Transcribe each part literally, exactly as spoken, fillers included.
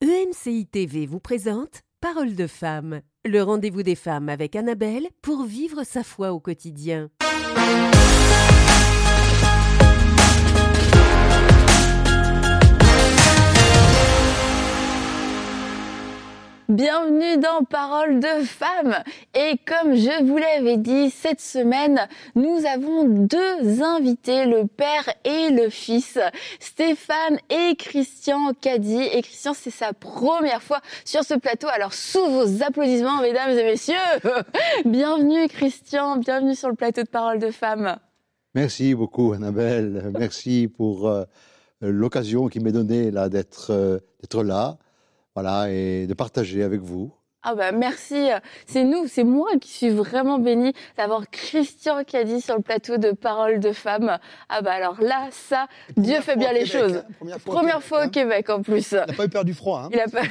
E M C I T V vous présente Parole de femme, le rendez-vous des femmes avec Annabelle pour vivre sa foi au quotidien. Bienvenue dans Parole de femme. Et comme je vous l'avais dit, cette semaine, nous avons deux invités, le père et le fils, Stéphane et Christian Cady. Et Christian, c'est sa première fois sur ce plateau. Alors, sous vos applaudissements, mesdames et messieurs, bienvenue Christian, bienvenue sur le plateau de Parole de femme. Merci beaucoup Annabelle, merci pour euh, l'occasion qui m'est donnée là d'être euh, d'être là. Voilà, et de partager avec vous. Ah bah merci, c'est nous, c'est moi qui suis vraiment bénie d'avoir Christian Cady sur le plateau de Parole de femme. Ah bah alors là, ça, Dieu fait bien les choses. Hein, première fois, première au Québec, fois au hein. Québec en plus. Il n'a pas eu peur du froid. Hein. Il a pas.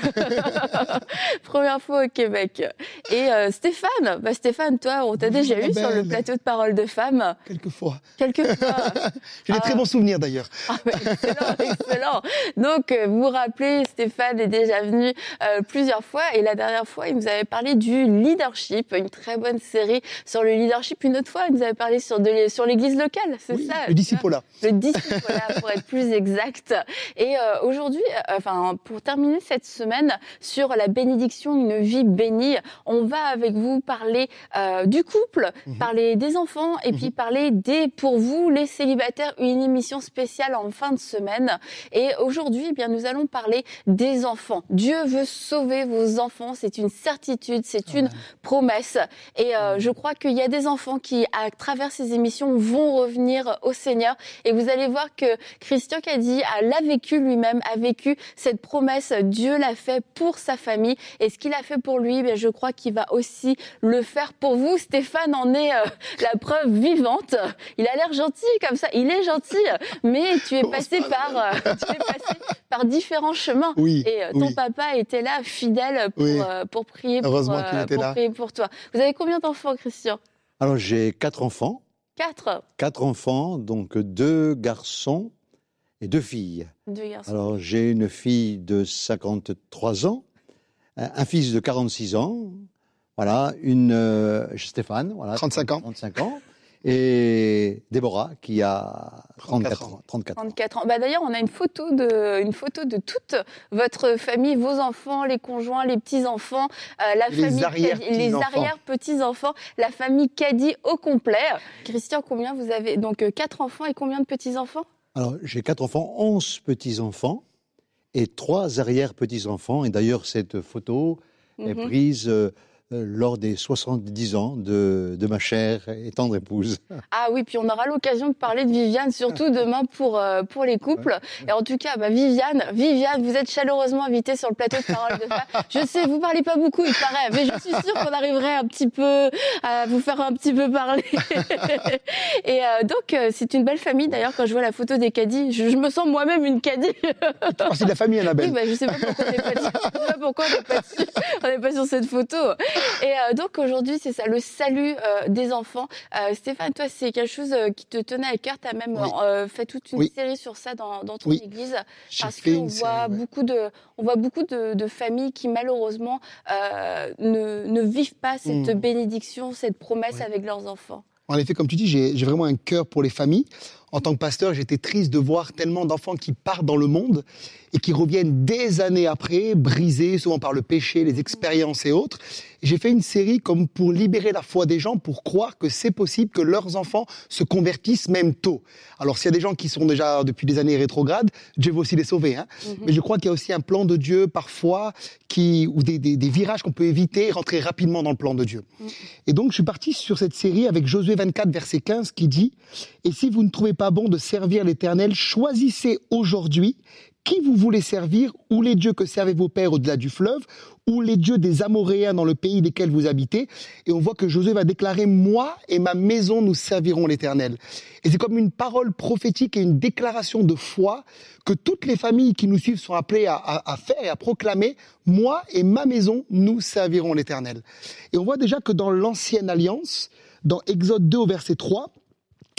Première fois au Québec. Et euh, Stéphane, bah Stéphane, toi, on t'a Bonjour, déjà eu Annabelle. sur le plateau de Parole de femme. Quelquefois. Quelquefois. J'ai des Ah. très bons souvenirs d'ailleurs. Ah bah, excellent, excellent. Donc, euh, vous vous rappelez, Stéphane est déjà venu euh, plusieurs fois et la dernière fois, il nous avait parlé du leadership, une très bonne série sur le leadership. Une autre fois, il nous avait parlé sur, de, sur l'église locale, c'est Oui, ça? le discipolat. Le discipolat, pour être plus exact. Et euh, aujourd'hui, euh, enfin, pour terminer cette semaine sur la bénédiction, une vie bénie, on va avec vous parler euh, du couple, Mhm. parler des enfants et puis parler des, pour vous, les célibataires, une émission spéciale en fin de semaine. Et aujourd'hui, eh bien, nous allons parler des enfants. Dieu veut sauver vos enfants, c'est une certitude, c'est une promesse. Et euh, je crois qu'il y a des enfants qui, à travers ces émissions, vont revenir au Seigneur. Et vous allez voir que Christian Cady a, l'a vécu lui-même, a vécu cette promesse. Dieu l'a fait pour sa famille. Et ce qu'il a fait pour lui, ben, je crois qu'il va aussi le faire pour vous. Stéphane en est euh, la preuve vivante. Il a l'air gentil comme ça. Il est gentil, mais tu es passé par, euh, tu es passé par différents chemins. Oui, Et euh, ton oui. papa était là, fidèle pour, Oui. euh, pour prier, pour, Heureusement euh, qu'il était pour là. prier pour toi. Vous avez combien d'enfants, Christian? Alors j'ai quatre enfants, Quatre. quatre enfants, donc deux garçons et deux filles. Deux garçons. Alors j'ai une fille de cinquante-trois ans, un un fils de quarante-six ans, voilà, une euh, Stéphane, voilà, trente-cinq ans. trente-cinq ans, et Déborah qui a trente-quatre ans. trente-quatre ans. trente-quatre ans. Bah d'ailleurs, on a une photo de, une photo de toute votre famille, vos enfants, les conjoints, les petits-enfants, euh, la Les famille, arrière-petits-enfants. les arrière-petits-enfants, la famille Cady au complet. Christian, combien vous avez? Donc, euh, quatre enfants et combien de petits-enfants? Alors j'ai quatre enfants, onze petits-enfants et trois arrière-petits-enfants. Et d'ailleurs cette photo est Mhm. prise euh, euh, lors des soixante-dix ans de, de ma chère et tendre épouse. Ah oui, puis on aura l'occasion de parler de Viviane, surtout demain pour, euh, pour les couples. Et en tout cas, bah, Viviane, Viviane, vous êtes chaleureusement invitée sur le plateau de Parole de femme. Je sais, vous parlez pas beaucoup, il paraît, mais je suis sûre qu'on arriverait un petit peu à vous faire un petit peu parler. Et euh, donc, euh, c'est une belle famille. D'ailleurs, quand je vois la photo des Cady, je, je me sens moi-même une Cady. Tu fais partie de la famille, Oui, Annabelle. bah, je sais pas pourquoi on n'est pas dessus. Je sais pas pourquoi on n'est pas dessus. On n'est pas sur cette photo. Et euh, donc aujourd'hui, c'est ça, le salut euh, des enfants. Euh, Stéphane, toi, c'est quelque chose euh, qui te tenait à cœur. Tu as même Oui. euh, fait toute une Oui. série sur ça dans, dans ton Oui. église. J'ai Parce fait qu'on une voit série, ouais. beaucoup de, on voit beaucoup de, de familles qui malheureusement euh, ne, ne vivent pas cette Mm. bénédiction, cette promesse Oui. avec leurs enfants. En effet, comme tu dis, j'ai j'ai vraiment un cœur pour les familles. En tant que pasteur, j'étais triste de voir tellement d'enfants qui partent dans le monde et qui reviennent des années après, brisés souvent par le péché, les expériences et autres. Et j'ai fait une série comme pour libérer la foi des gens, pour croire que c'est possible que leurs enfants se convertissent même tôt. Alors s'il y a des gens qui sont déjà depuis des années rétrogrades, Dieu veut aussi les sauver. Hein. Mhm. Mais je crois qu'il y a aussi un plan de Dieu parfois, qui, ou des, des, des virages qu'on peut éviter, rentrer rapidement dans le plan de Dieu. Mhm. Et donc je suis parti sur cette série avec Josué vingt-quatre, verset quinze, qui dit « Et si vous ne trouvez pas bon de servir l'Éternel, choisissez aujourd'hui qui vous voulez servir, ou les dieux que servaient vos pères au-delà du fleuve, ou les dieux des Amoréens dans le pays desquels vous habitez. » Et on voit que Josué va déclarer « Moi et ma maison, nous servirons l'Éternel. » Et c'est comme une parole prophétique et une déclaration de foi que toutes les familles qui nous suivent sont appelées à, à, à faire et à proclamer « Moi et ma maison, nous servirons l'Éternel. » Et on voit déjà que dans l'Ancienne Alliance, dans Exode deux au verset trois,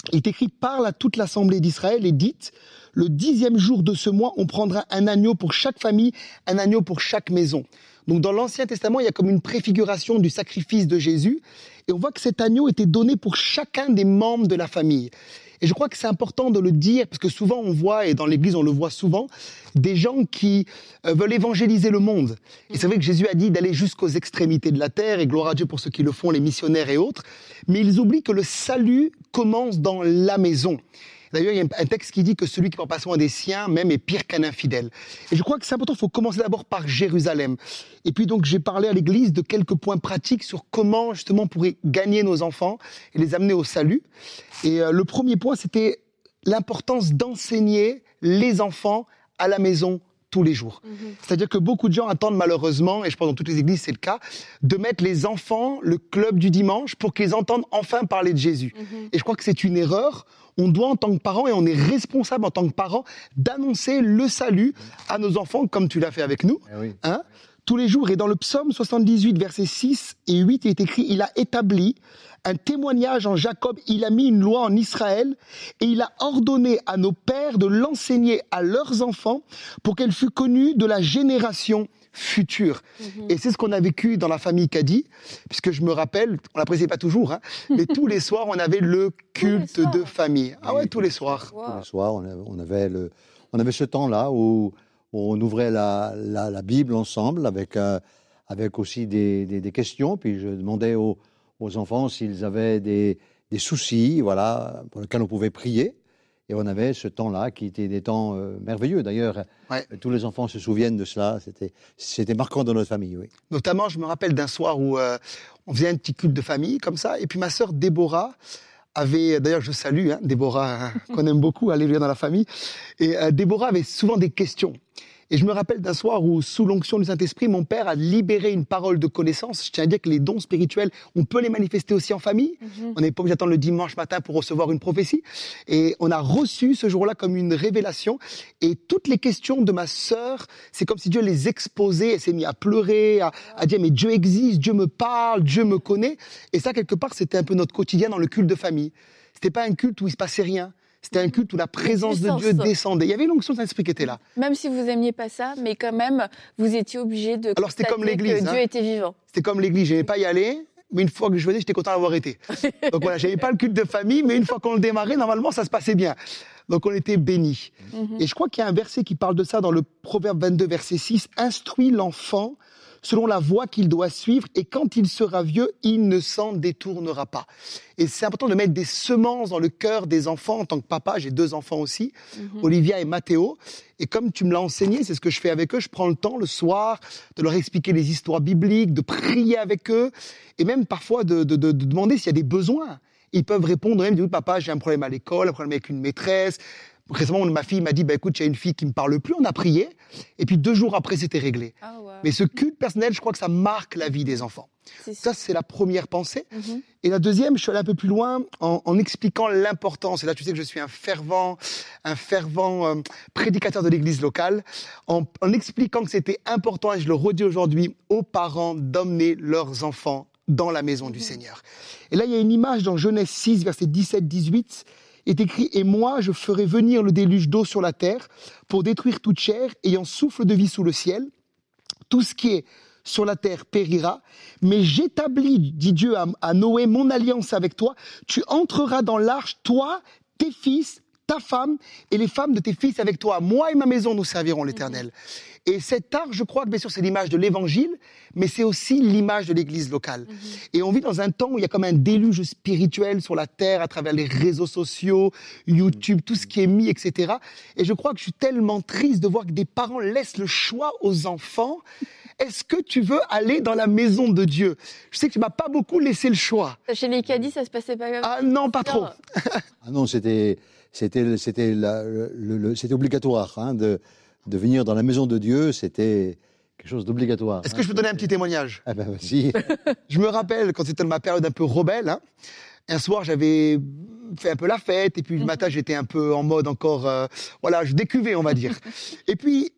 il est écrit « Parle à toute l'assemblée d'Israël et dites, le dixième jour de ce mois, on prendra un agneau pour chaque famille, un agneau pour chaque maison. » Donc dans l'Ancien Testament, il y a comme une préfiguration du sacrifice de Jésus. Et on voit que cet agneau était donné pour chacun des membres de la famille. Et je crois que c'est important de le dire, parce que souvent on voit, et dans l'Église on le voit souvent, des gens qui euh, veulent évangéliser le monde. Et c'est vrai que Jésus a dit d'aller jusqu'aux extrémités de la terre, et gloire à Dieu pour ceux qui le font, les missionnaires et autres. Mais ils oublient que le salut commence dans la maison. D'ailleurs, il y a un texte qui dit que celui qui prend pas soin des siens, même, est pire qu'un infidèle. Et je crois que c'est important, il faut commencer d'abord par Jérusalem. Et puis donc, j'ai parlé à l'Église de quelques points pratiques sur comment, justement, on pourrait gagner nos enfants et les amener au salut. Et euh, le premier point, c'était l'importance d'enseigner les enfants à la maison tous les jours. Mmh. C'est-à-dire que beaucoup de gens attendent malheureusement, et je pense dans toutes les églises c'est le cas, de mettre les enfants, le club du dimanche, pour qu'ils entendent enfin parler de Jésus. Mmh. Et je crois que c'est une erreur. On doit en tant que parents, et on est responsable en tant que parents, d'annoncer le salut à nos enfants, comme tu l'as fait avec nous, eh oui. hein, tous les jours. Et dans le psaume soixante-dix-huit, versets six et huit, il est écrit « Il a établi un témoignage en Jacob, il a mis une loi en Israël, et il a ordonné à nos pères de l'enseigner à leurs enfants pour qu'elle fût connue de la génération future. Mmh. » Et c'est ce qu'on a vécu dans la famille Caddy, puisque je me rappelle, on l'appréciait pas toujours, hein, mais tous les soirs, on avait le culte de famille. Ah ouais, tous les soirs. Wow. Tous les soirs, on avait, on avait, le, on avait ce temps-là où on ouvrait la, la, la Bible ensemble, avec, euh, avec aussi des, des, des questions, puis je demandais aux, aux enfants s'ils avaient des, des soucis, voilà, pour lesquels on pouvait prier. Et on avait ce temps-là qui était des temps euh, merveilleux. D'ailleurs, ouais. tous les enfants se souviennent de cela. C'était, c'était marquant dans notre famille, oui. Notamment, je me rappelle d'un soir où euh, on faisait un petit culte de famille, comme ça. Et puis ma sœur Déborah avait, d'ailleurs je salue, hein, Déborah, hein, qu'on aime beaucoup, alléluia dans la famille. Et euh, Déborah avait souvent des questions. Et je me rappelle d'un soir où, sous l'onction du Saint-Esprit, mon père a libéré une parole de connaissance. Je tiens à dire que les dons spirituels, on peut les manifester aussi en famille. Mm-hmm. On n'est pas obligé d'attendre le dimanche matin pour recevoir une prophétie. Et on a reçu ce jour-là comme une révélation. Et toutes les questions de ma sœur, c'est comme si Dieu les exposait. Elle s'est mise à pleurer, à, à dire « mais Dieu existe, Dieu me parle, Dieu me connaît ». Et ça, quelque part, c'était un peu notre quotidien dans le culte de famille. C'était pas un culte où il se passait rien. C'était un culte où la présence de Dieu descendait. Il y avait l'onction de Saint-Esprit qui était là. Même si vous n'aimiez pas ça, mais quand même, vous étiez obligé de Alors, c'était comme l'église, que hein. Dieu était vivant. C'était comme l'église. Je n'aimais pas y aller, mais une fois que je venais, j'étais content d'avoir été. Donc voilà, je n'aimais pas le culte de famille, mais une fois qu'on le démarrait, normalement, ça se passait bien. Donc on était bénis. Mm-hmm. Et je crois qu'il y a un verset qui parle de ça dans le Proverbe vingt-deux, verset six. « Instruis l'enfant selon la voie qu'il doit suivre, et quand il sera vieux, il ne s'en détournera pas. » Et c'est important de mettre des semences dans le cœur des enfants. En tant que papa, j'ai deux enfants aussi, mm-hmm. Olivia et Mathéo. Et comme tu me l'as enseigné, c'est ce que je fais avec eux, je prends le temps le soir de leur expliquer les histoires bibliques, de prier avec eux, et même parfois de, de, de, de demander s'il y a des besoins. Ils peuvent répondre, même, dire, oui, papa, j'ai un problème à l'école, un problème avec une maîtresse. Récemment, ma fille m'a dit, bah, écoute, il y a une fille qui me parle plus, on a prié, et puis deux jours après, c'était réglé. Oh, wow. Mais ce culte personnel, je crois que ça marque la vie des enfants. C'est ça, c'est la première pensée. Mm-hmm. Et la deuxième, je suis allé un peu plus loin en, en expliquant l'importance, et là tu sais que je suis un fervent, un fervent euh, prédicateur de l'église locale, en, en expliquant que c'était important, et je le redis aujourd'hui, aux parents d'emmener leurs enfants dans la maison mm-hmm. du Seigneur. Et là, il y a une image dans Genèse six, versets dix-sept dix-huit, est écrit « Et moi, je ferai venir le déluge d'eau sur la terre pour détruire toute chair ayant souffle de vie sous le ciel. Tout ce qui est sur la terre périra. Mais j'établis, dit Dieu à, à Noé, mon alliance avec toi. Tu entreras dans l'arche, toi, tes fils, ta femme et les femmes de tes fils avec toi. Moi et ma maison, nous servirons l'Éternel. » Et cette arche, je crois que bien sûr c'est l'image de l'Évangile, mais c'est aussi l'image de l'Église locale. Mm-hmm. Et on vit dans un temps où il y a comme un déluge spirituel sur la terre à travers les réseaux sociaux, YouTube, tout ce qui est mis, et cetera. Et je crois que je suis tellement triste de voir que des parents laissent le choix aux enfants. Est-ce que tu veux aller dans la maison de Dieu ? Je sais que tu m'as pas beaucoup laissé le choix. Chez les caddies, ça se passait pas comme ça. Ah non, pas trop. Ah non, c'était, c'était, c'était, la, le, le, c'était obligatoire hein, de... de venir dans la maison de Dieu, c'était quelque chose d'obligatoire. Est-ce que hein, je peux donner un petit témoignage ? Ah ben, si. Je me rappelle, quand c'était ma période un peu rebelle, hein, un soir, j'avais fait un peu la fête, et puis le matin, j'étais un peu en mode encore, euh, voilà, je décuvais, on va dire. Et puis,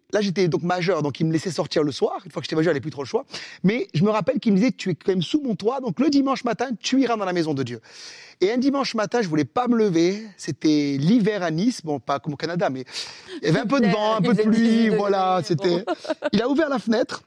là, j'étais donc majeur, donc il me laissait sortir le soir. Une fois que j'étais majeur, il n'avait plus trop le choix. Mais je me rappelle qu'il me disait, tu es quand même sous mon toit, donc le dimanche matin, tu iras dans la maison de Dieu. Et un dimanche matin, je voulais pas me lever. C'était l'hiver à Nice, bon, pas comme au Canada, mais il y avait un peu de vent, un peu de pluie, voilà. C'était. Il a ouvert la fenêtre,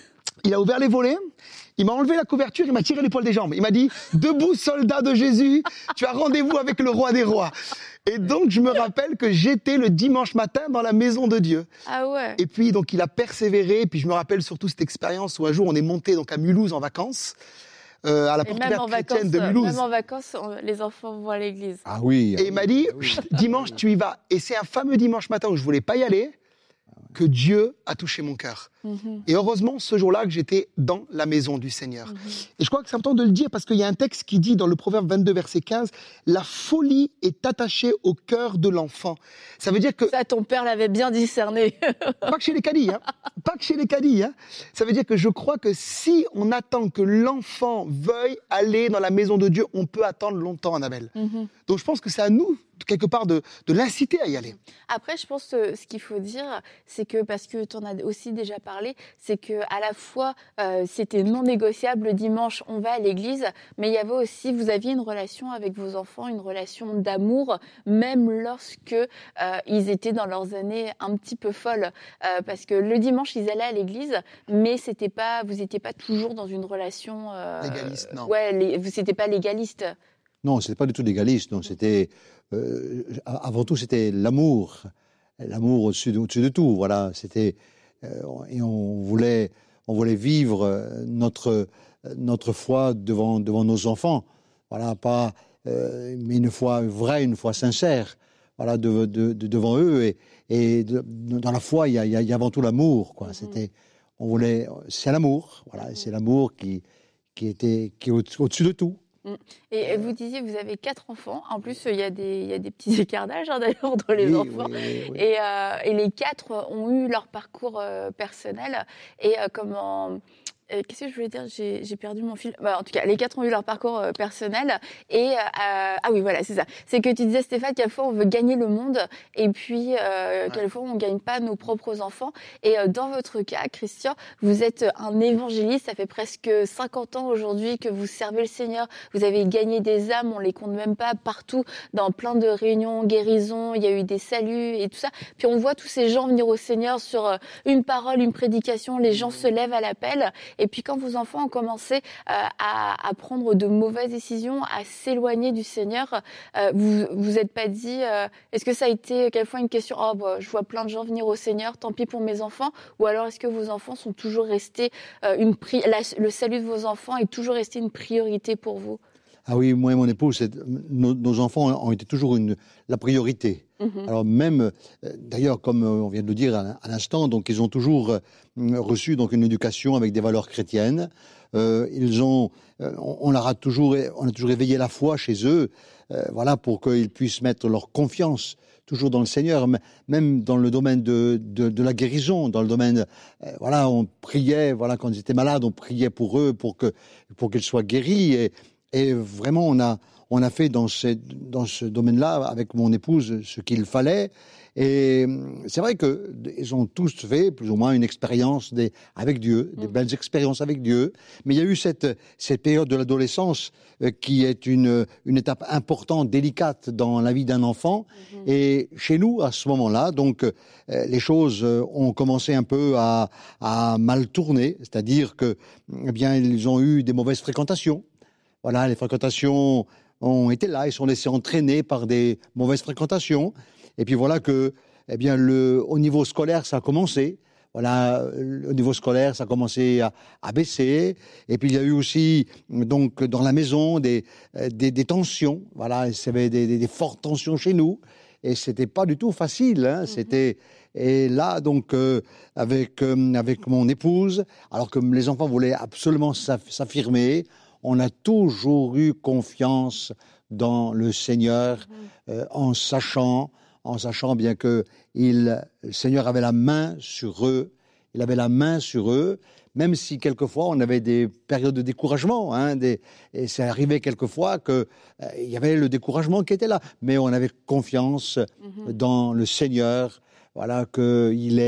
il a ouvert les volets. Il m'a enlevé la couverture, il m'a tiré les poils des jambes. Il m'a dit « Debout, soldat de Jésus, tu as rendez-vous avec le roi des rois ». Et donc, je me rappelle que j'étais le dimanche matin dans la maison de Dieu. Ah ouais. Et puis, donc, il a persévéré. Et puis, je me rappelle surtout cette expérience où un jour, on est monté donc à Mulhouse en vacances, euh, à la porte ouverte chrétienne de Mulhouse. Même en vacances, on, les enfants vont à l'église. Ah oui. Et il m'a dit oui. « Dimanche, tu y vas ». Et c'est un fameux dimanche matin où je voulais pas y aller que Dieu a touché mon cœur. Mm-hmm. Et heureusement, ce jour-là, que j'étais dans la maison du Seigneur. Mm-hmm. Et je crois que c'est important de le dire parce qu'il y a un texte qui dit dans le Proverbe vingt-deux, verset quinze, « La folie est attachée au cœur de l'enfant ». Ça veut dire que... Ça, ton père l'avait bien discerné. Pas que chez les caddies, hein. Pas que chez les caddies, hein. Ça veut dire que je crois que si on attend que l'enfant veuille aller dans la maison de Dieu, on peut attendre longtemps, Annabelle. Mm-hmm. Donc je pense que c'est à nous, quelque part, de, de l'inciter à y aller. Après, je pense que ce qu'il faut dire, c'est que, parce que tu en as aussi déjà parlé, c'est que à la fois, euh, c'était non négociable le dimanche, on va à l'église, mais il y avait aussi, vous aviez une relation avec vos enfants, une relation d'amour, même lorsque euh, ils étaient dans leurs années un petit peu folles. Euh, parce que le dimanche, ils allaient à l'église, mais c'était pas, vous n'étiez pas toujours dans une relation... Euh, légaliste, non. Ouais, les, vous n'étiez pas légaliste. Non, c'était pas du tout légaliste. Non, c'était euh, avant tout c'était l'amour, l'amour au-dessus de, au-dessus de tout. Voilà, c'était euh, et on voulait on voulait vivre notre notre foi devant devant nos enfants. Voilà, pas euh, mais une foi vraie, une foi sincère. Voilà, de, de, de, devant eux et et de, dans la foi il y a, il y a avant tout l'amour. Quoi, mm-hmm. C'était on voulait c'est l'amour. Voilà, mm-hmm. C'est l'amour qui qui était qui est au, au-dessus de tout. Et vous disiez, vous avez quatre enfants. En plus, il y a des, il y a des petits écarts d'âge hein, d'ailleurs entre les oui, enfants. Oui, oui, oui. Et, euh, et les quatre ont eu leur parcours euh, personnel. Et euh, comment... Qu'est-ce que je voulais dire ? J'ai, j'ai perdu mon fil. Bah, en tout cas, les quatre ont eu leur parcours euh, personnel. Et euh, ah oui, voilà, c'est ça. C'est que tu disais, Stéphane, quelquefois on veut gagner le monde, et puis euh, ouais. quelquefois on gagne pas nos propres enfants. Et euh, dans votre cas, Christian, vous êtes un évangéliste. Ça fait presque cinquante ans aujourd'hui que vous servez le Seigneur. Vous avez gagné des âmes, on les compte même pas, partout, dans plein de réunions, guérisons. Il y a eu des saluts et tout ça. Puis on voit tous ces gens venir au Seigneur sur euh, une parole, une prédication. Les gens se lèvent à l'appel. Et puis quand vos enfants ont commencé euh, à, à prendre de mauvaises décisions, à s'éloigner du Seigneur, euh, vous vous êtes pas dit, euh, est-ce que ça a été quelquefois une question, oh bah, je vois plein de gens venir au Seigneur, tant pis pour mes enfants, ou alors est-ce que vos enfants sont toujours restés, euh, une pri- la, le salut de vos enfants est toujours resté une priorité pour vous ? Ah oui, moi et mon épouse, c'est, nos, nos enfants ont été toujours une, la priorité. Mmh. Alors même, euh, d'ailleurs, comme on vient de le dire à, à l'instant, donc ils ont toujours euh, reçu donc une éducation avec des valeurs chrétiennes. Euh, ils ont, euh, on, on leur a toujours, on a toujours éveillé la foi chez eux, euh, voilà, pour qu'ils puissent mettre leur confiance toujours dans le Seigneur, même dans le domaine de, de, de la guérison, dans le domaine, euh, voilà, on priait, voilà, quand ils étaient malades, on priait pour eux, pour que, pour qu'ils soient guéris. Et, Et vraiment, on a, on a fait dans ce, dans ce domaine-là, avec mon épouse, ce qu'il fallait. Et c'est vrai qu'ils ont tous fait, plus ou moins, une expérience des, avec Dieu, des mmh. belles expériences avec Dieu. Mais il y a eu cette, cette période de l'adolescence euh, qui est une, une étape importante, délicate dans la vie d'un enfant. Mmh. Et chez nous, à ce moment-là, donc, euh, les choses ont commencé un peu à, à mal tourner. C'est-à-dire que, eh bien, ils ont eu des mauvaises fréquentations. Voilà, les fréquentations ont été là, ils sont laissés entraîner par des mauvaises fréquentations. Et puis voilà que, eh bien, le, au niveau scolaire, ça a commencé. Voilà, au niveau scolaire, ça a commencé à, à baisser. Et puis il y a eu aussi, donc, dans la maison, des, des, des tensions. Voilà, il y avait des, des, des fortes tensions chez nous. Et c'était pas du tout facile. Hein. Mm-hmm. C'était et là donc euh, avec euh, avec mon épouse, alors que les enfants voulaient absolument s'affirmer. On a toujours eu confiance dans le Seigneur, mmh. euh, en sachant, en sachant bien que il, le Seigneur avait la main sur eux, il avait la main sur eux, même si quelquefois on avait des périodes de découragement, hein, des, et c'est arrivé quelquefois qu'il euh, y avait le découragement qui était là, mais on avait confiance mmh. dans le Seigneur, voilà, qu'il est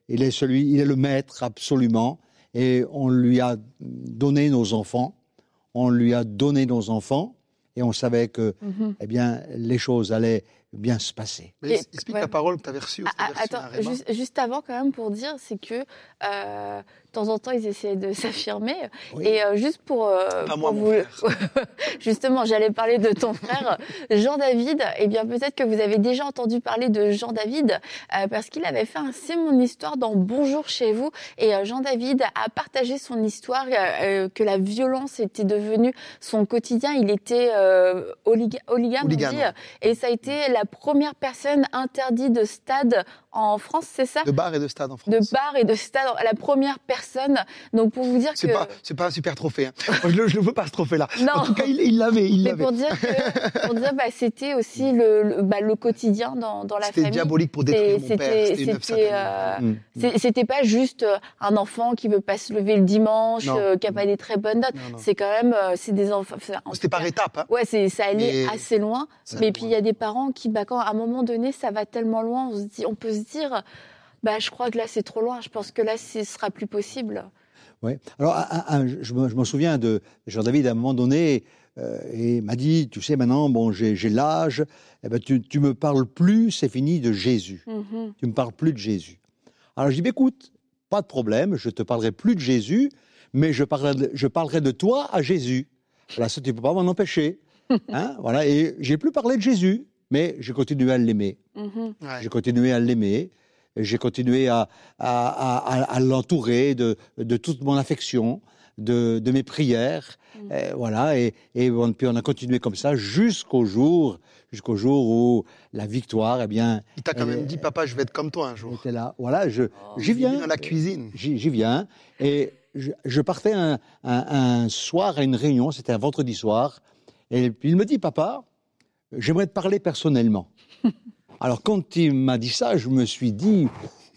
il est celui, il est le maître absolument. Et on lui a donné nos enfants, on lui a donné nos enfants, et on savait que, mm-hmm. eh bien, les choses allaient bien se passer. Mais et, explique ouais. la parole que tu avais reçue. Ah, attends, juste, juste avant quand même pour dire, c'est que euh, de temps en temps ils essayaient de s'affirmer. Oui. Et euh, juste pour, euh, pas pour moi, vous, mon frère. Justement, j'allais parler de ton frère Jean-David. Eh bien, peut-être que vous avez déjà entendu parler de Jean-David euh, parce qu'il avait fait un C'est mon histoire dans Bonjour chez vous. Et euh, Jean-David a partagé son histoire euh, que la violence était devenue son quotidien. Il était euh, oliga- oligame, on dit, et ça a été la première personne interdite de stade en France, c'est ça ? De bar et de stade en France. De bar et de stade, la première personne. Donc pour vous dire c'est que pas, c'est pas un super trophée. Hein. Moi, je, le, je le veux pas ce trophée-là. Non. En tout cas, il, il l'avait, il Mais l'avait. pour dire que, pour dire, bah, c'était aussi le, le, bah, le quotidien dans, dans la c'était famille. C'était diabolique pour détruire c'était, mon père. C'était, c'était, c'était, euh, mmh. c'est, c'était pas juste un enfant qui veut pas se lever le dimanche, euh, qui a pas des très bonnes notes. Non, non. C'est quand même, euh, c'est des enfants. C'était par étapes. Hein. Ouais, c'est, ça allait Mais... assez loin. Ça mais puis il y a des parents qui, bah, quand à un moment donné, ça va tellement loin, on se dit, on peut se dire. Bah, je crois que là, c'est trop loin. Je pense que là, ce sera plus possible. Oui. Alors, un, un, je, me, je me souviens de Jean-David, à un moment donné, euh, et m'a dit, tu sais, maintenant, bon, j'ai, j'ai l'âge, eh ben, tu, tu me parles plus, c'est fini, de Jésus. Mm-hmm. Tu me parles plus de Jésus. Alors, je dis, bah, écoute, pas de problème, je te parlerai plus de Jésus, mais je parlerai de, je parlerai de toi à Jésus. Voilà, ça, tu peux pas m'en empêcher. Hein, voilà, et j'ai plus parlé de Jésus, mais j'ai continué à l'aimer. Mm-hmm. Ouais. J'ai continué à l'aimer. J'ai continué à, à, à, à l'entourer de, de toute mon affection, de, de mes prières, mmh. et voilà. Et, et on, puis on a continué comme ça jusqu'au jour, jusqu'au jour où la victoire, eh bien. Il t'a quand elle, même dit, papa, je vais être comme toi un jour. Était là, voilà. Je, oh, j'y viens. Dans la cuisine. J'y, j'y viens. Et je, je partais un, un, un soir à une réunion. C'était un vendredi soir. Et puis il me dit, papa, j'aimerais te parler personnellement. Alors, quand il m'a dit ça, je me suis dit,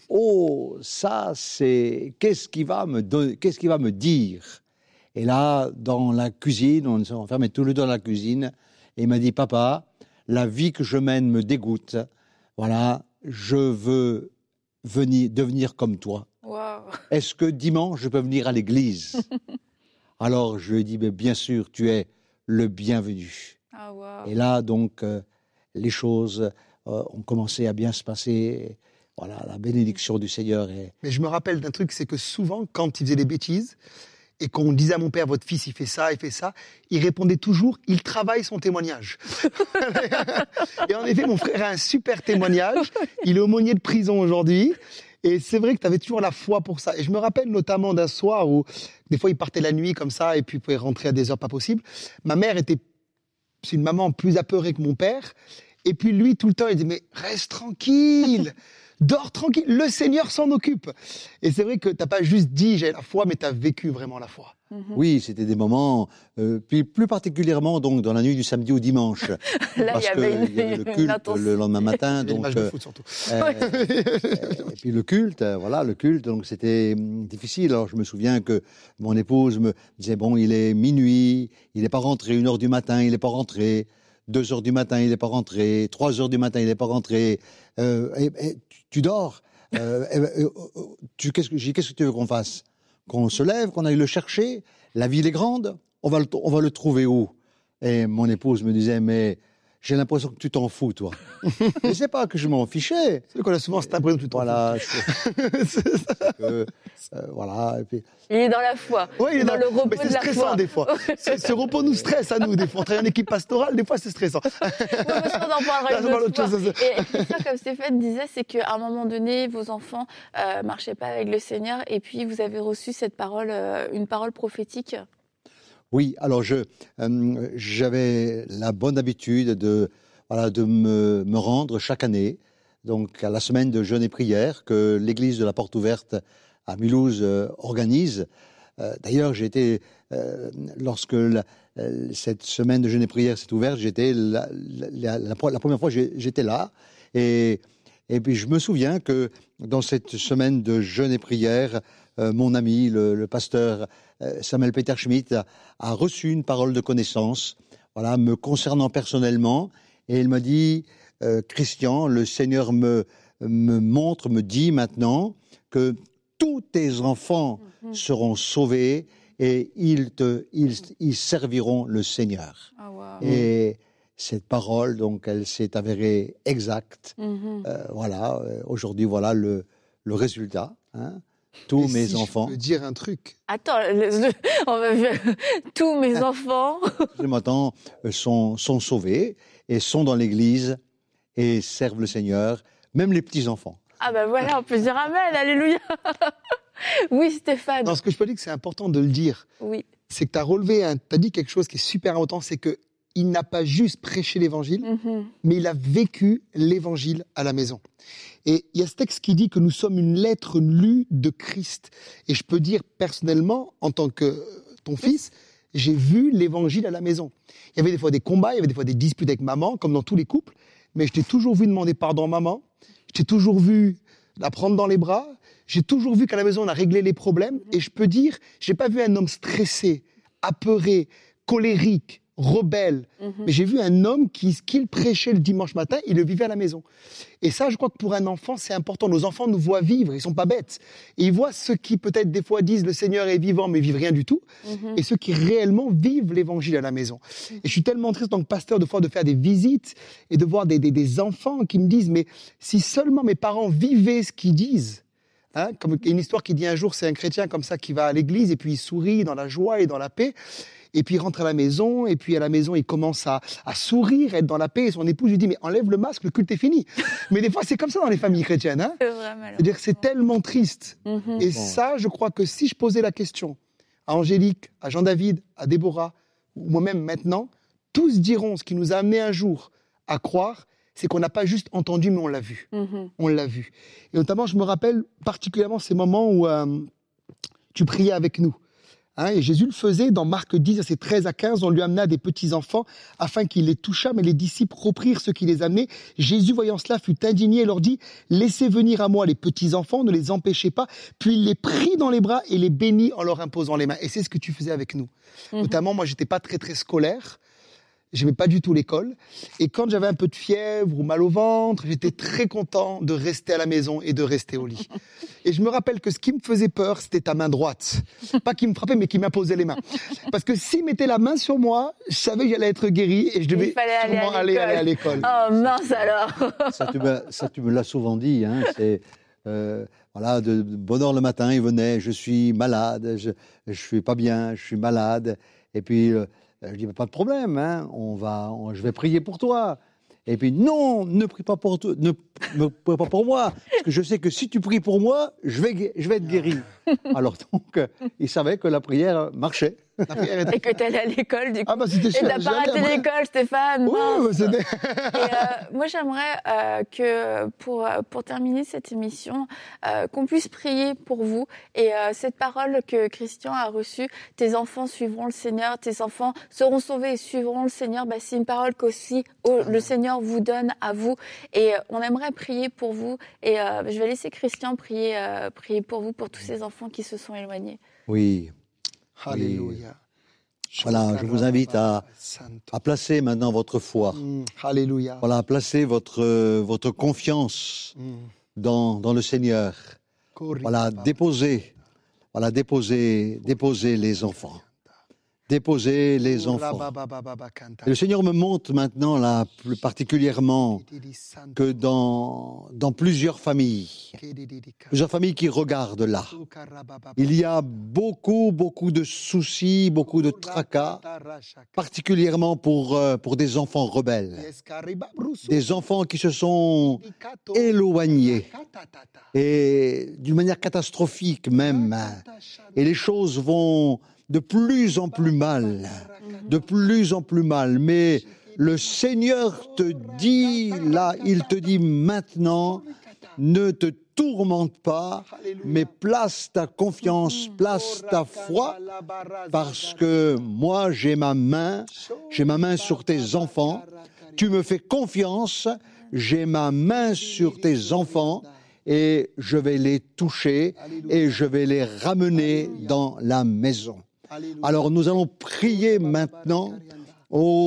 oh, ça, c'est... Qu'est-ce qu'il va me, don... Qu'est-ce qu'il va me dire ? Et là, dans la cuisine, on s'est enfermés tous les deux dans la cuisine, et il m'a dit, papa, la vie que je mène me dégoûte. Voilà, je veux venir, devenir comme toi. Wow. Est-ce que dimanche, je peux venir à l'église ? Alors, je lui ai dit, mais bien sûr, tu es le bienvenu. Oh, wow. Et là, donc, euh, les choses... Euh, ont commencé à bien se passer. Voilà, la bénédiction du Seigneur. Est... Mais je me rappelle d'un truc, c'est que souvent, quand il faisait des bêtises, et qu'on disait à mon père, votre fils, il fait ça, il fait ça, il répondait toujours, il travaille son témoignage. Et en effet, mon frère a un super témoignage. Il est aumônier de prison aujourd'hui. Et c'est vrai que tu avais toujours la foi pour ça. Et je me rappelle notamment d'un soir où, des fois, il partait la nuit comme ça, et puis il pouvait rentrer à des heures pas possibles. Ma mère était, c'est une maman plus apeurée que mon père. Et puis lui, tout le temps, il dit, mais reste tranquille, dors tranquille, le Seigneur s'en occupe. Et c'est vrai que tu n'as pas juste dit, j'ai la foi, mais tu as vécu vraiment la foi. Mm-hmm. Oui, c'était des moments, euh, puis plus particulièrement donc dans la nuit du samedi au dimanche. Là, parce il y avait, une, qu'il y avait le culte le lendemain matin. donc, match de foot surtout. Euh, euh, et puis le culte, euh, voilà, le culte, donc c'était hum, difficile. Alors je me souviens que mon épouse me disait, bon, il est minuit, il n'est pas rentré, une heure du matin, il n'est pas rentré. Deux heures du matin, il n'est pas rentré. Trois heures du matin, il n'est pas rentré. Euh, et, et, tu, tu dors. Euh, et, et, tu, qu'est-ce, que, qu'est-ce que tu veux qu'on fasse ? Qu'on se lève, qu'on aille le chercher ? La ville est grande. On va le, on va le trouver où ? Et mon épouse me disait, mais j'ai l'impression que tu t'en fous, toi. Je sais pas que je m'en fichais. C'est qu'on a souvent cette impression que tu t'en voilà, fous. que, euh, voilà. Et puis... Il est dans la foi. Oui, il est dans, dans le repos mais c'est de la stressant foi. des fois. ce, ce repos nous stresse à nous des fois. On travaille en équipe pastorale, des fois c'est stressant. Oui, parce qu'on en parlera une autre fois. Chose, et, et puis ça, comme Stéphane disait, c'est qu'à un moment donné, vos enfants euh, marchaient pas avec le Seigneur, et puis vous avez reçu cette parole, euh, une parole prophétique. Oui, alors je euh, j'avais la bonne habitude de voilà de me, me rendre chaque année donc à la semaine de jeûne et prière que l'église de la Porte Ouverte à Mulhouse euh, organise. Euh, d'ailleurs, j'ai été euh, lorsque la, euh, cette semaine de jeûne et prière s'est ouverte, j'étais la, la, la, la première fois j'étais là et et puis je me souviens que dans cette semaine de jeûne et prière, euh, mon ami le, le pasteur Samuel Peter Schmidt a, a reçu une parole de connaissance, voilà, me concernant personnellement, et il m'a dit, euh, Christian, le Seigneur me me montre, me dit maintenant que tous tes enfants mmh. seront sauvés et ils, te, ils, ils serviront le Seigneur. Oh, wow. Et cette parole, donc, elle s'est avérée exacte. Mm-hmm. Euh, voilà, euh, aujourd'hui, voilà le, le résultat. Hein. Tous Et mes si enfants. Je peux dire un truc. Attends, le, le, on va, tous mes enfants. Tous mes enfants sont, sont sauvés et sont dans l'église et servent le Seigneur, même les petits-enfants. Ah ben voilà, on peut dire Amen, alléluia. Oui, Stéphane. Non, ce que je peux dire, que c'est important de le dire. Oui. C'est que tu as relevé, tu as dit quelque chose qui est super important, c'est que il n'a pas juste prêché l'évangile, mm-hmm. mais il a vécu l'évangile à la maison. Et il y a ce texte qui dit que nous sommes une lettre lue de Christ. Et je peux dire personnellement, en tant que ton fils, j'ai vu l'évangile à la maison. Il y avait des fois des combats, il y avait des fois des disputes avec maman, comme dans tous les couples, mais je t'ai toujours vu demander pardon à maman, je t'ai toujours vu la prendre dans les bras, j'ai toujours vu qu'à la maison on a réglé les problèmes, mm-hmm. et je peux dire, j'ai pas vu un homme stressé, apeuré, colérique, rebelle, mm-hmm. mais j'ai vu un homme qui, ce qu'il prêchait le dimanche matin, il le vivait à la maison. Et ça, je crois que pour un enfant, c'est important. Nos enfants nous voient vivre, ils sont pas bêtes. Et ils voient ceux qui, peut-être, des fois, disent « le Seigneur est vivant », mais vivent rien du tout, mm-hmm. et ceux qui réellement vivent l'évangile à la maison. Mm-hmm. Et je suis tellement triste, en tant que pasteur, de fois de faire des visites et de voir des, des, des enfants qui me disent « mais si seulement mes parents vivaient ce qu'ils disent », hein, comme une histoire qui dit un jour, c'est un chrétien comme ça qui va à l'église et puis il sourit dans la joie et dans la paix. Et puis il rentre à la maison, et puis à la maison, il commence à, à sourire, être dans la paix, et son épouse lui dit « mais enlève le masque, le culte est fini ». Mais des fois, c'est comme ça dans les familles chrétiennes. Hein. C'est vrai, malheureusement. C'est-à-dire que c'est tellement triste. Mm-hmm. Et ça, je crois que si je posais la question à Angélique, à Jean-David, à Déborah, ou moi-même maintenant, tous diront ce qui nous a amené un jour à croire, c'est qu'on n'a pas juste entendu, mais on l'a vu. Mm-hmm. On l'a vu. Et notamment, je me rappelle particulièrement ces moments où euh, tu priais avec nous. Hein, et Jésus le faisait dans Marc dix, verset treize à quinze, on lui amena des petits-enfants afin qu'il les touchât, mais les disciples reprirent ceux qui les amenaient. Jésus, voyant cela, fut indigné et leur dit « Laissez venir à moi les petits-enfants, ne les empêchez pas. » Puis il les prit dans les bras et les bénit en leur imposant les mains. Et c'est ce que tu faisais avec nous. Mm-hmm. Notamment, moi, j'étais pas très, très scolaire. J'aimais pas du tout l'école. Et quand j'avais un peu de fièvre ou mal au ventre, j'étais très content de rester à la maison et de rester au lit. Et je me rappelle que ce qui me faisait peur, c'était ta main droite. Pas qui me frappait, mais qui m'imposait les mains. Parce que s'il mettait la main sur moi, je savais que j'allais être guéri et je devais sûrement aller, aller à l'école. Oh mince alors. Ça, tu me, ça, tu me l'as souvent dit. Hein. C'est, euh, voilà, de, de bonne heure le matin, il venait, je suis malade, je ne suis pas bien, je suis malade. Et puis... Euh, je dis, pas de problème, hein, on va, on, je vais prier pour toi. Et puis, non, ne prie pas pour toi, ne, ne prie pas pour moi, parce que je sais que si tu pries pour moi, je vais, je vais être guéri. Alors donc, euh, il savait que la prière marchait. La prière était... Et que tu allais à l'école, du coup. Ah bah c'était sûr. Et t'as pas raté après... l'école, Stéphane. Oui, bah c'était... Et euh, moi, j'aimerais euh, que, pour, pour terminer cette émission, euh, qu'on puisse prier pour vous. Et euh, cette parole que Christian a reçue, tes enfants suivront le Seigneur, tes enfants seront sauvés et suivront le Seigneur, bah, c'est une parole qu'aussi oh, le Seigneur vous donne à vous. Et euh, on aimerait prier pour vous. Et euh, je vais laisser Christian prier, euh, prier pour vous, pour tous ces enfants qui se sont éloignés. Oui. Alléluia. Voilà, je vous invite à, à placer maintenant votre foi. Mm. Alléluia. Voilà, à placer votre, votre confiance mm. dans, dans le Seigneur. Voilà, déposer, voilà, déposer, déposer les enfants. Déposer les enfants. Et le Seigneur me montre maintenant, là, plus particulièrement, que dans, dans plusieurs familles, plusieurs familles qui regardent là, il y a beaucoup, beaucoup de soucis, beaucoup de tracas, particulièrement pour, euh, pour des enfants rebelles, des enfants qui se sont éloignés, et d'une manière catastrophique même, et les choses vont de plus en plus mal, de plus en plus mal. Mais le Seigneur te dit, là, il te dit maintenant, ne te tourmente pas, mais place ta confiance, place ta foi, parce que moi, j'ai ma main, j'ai ma main sur tes enfants, tu me fais confiance, j'ai ma main sur tes enfants, et je vais les toucher, et je vais les ramener dans la maison. Alors nous allons prier maintenant, oh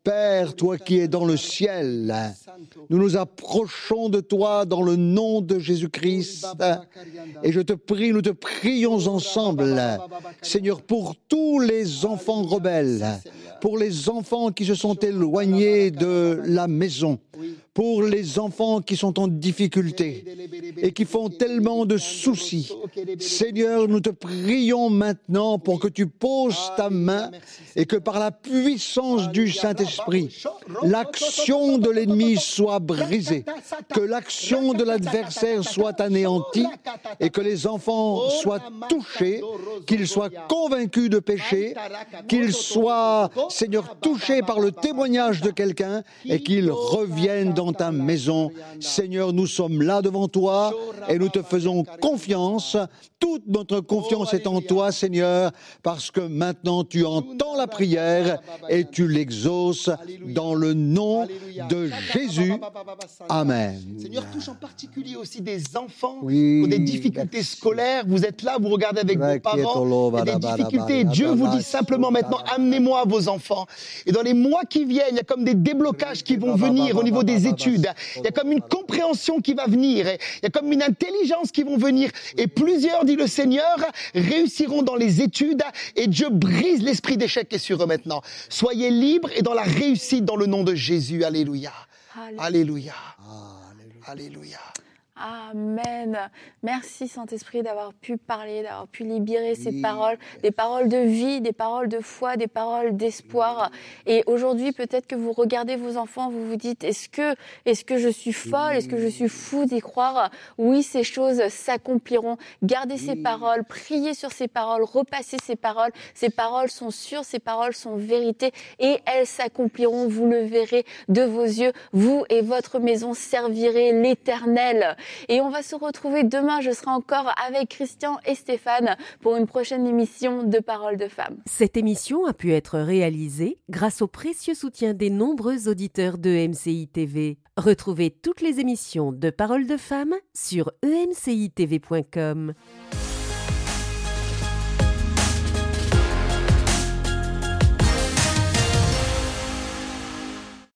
Père, toi qui es dans le ciel, nous nous approchons de toi dans le nom de Jésus-Christ. Et je te prie, nous te prions ensemble, Seigneur, pour tous les enfants rebelles, pour les enfants qui se sont éloignés de la maison, pour les enfants qui sont en difficulté et qui font tellement de soucis. Seigneur, nous te prions maintenant pour que tu poses ta main et que par la puissance du Saint-Esprit, l'action de l'ennemi soit brisée, que l'action de l'adversaire soit anéantie et que les enfants soient touchés, qu'ils soient convaincus de péché, qu'ils soient, Seigneur, touchés par le témoignage de quelqu'un et qu'ils reviennent dans ta maison. Seigneur, nous sommes là devant toi et nous te faisons confiance. Toute notre confiance est en toi, Seigneur, parce que maintenant tu entends la prière et tu l'exauces dans le nom de Jésus. Amen. Seigneur, touche en particulier aussi des enfants Oui, qui ont des difficultés merci. scolaires. Vous êtes là, vous regardez avec vos Vrai qui est parents, au lot, il y a des bada, difficultés. bada, Dieu vous bada, dit simplement maintenant, amenez-moi vos enfants. Et dans les mois qui viennent, il y a comme des déblocages qui vont venir au niveau des études. Il y a comme une compréhension qui va venir. Il y a comme une intelligence qui vont venir. Et plusieurs, dit le Seigneur, réussiront dans les études. Et Dieu brise l'esprit d'échec qui est sur eux maintenant. Soyez libres et dans la réussite dans le nom de Jésus. Alléluia. Alléluia. Alléluia. Amen. Merci Saint-Esprit d'avoir pu parler, d'avoir pu libérer ces Oui. paroles, des paroles de vie, des paroles de foi, des paroles d'espoir. Et aujourd'hui, peut-être que vous regardez vos enfants, vous vous dites, est-ce que, est-ce que je suis folle, est-ce que je suis fou d'y croire? Oui, ces choses s'accompliront. Gardez ces paroles, priez sur ces paroles, repassez ces paroles. Ces paroles sont sûres, ces paroles sont vérité et elles s'accompliront. Vous le verrez de vos yeux. Vous et votre maison servirez l'Éternel. Et on va se retrouver demain. Je serai encore avec Christian et Stéphane pour une prochaine émission de Paroles de Femmes. Cette émission a pu être réalisée grâce au précieux soutien des nombreux auditeurs de M C I T V. Retrouvez toutes les émissions de Paroles de Femmes sur e m c i t v point com.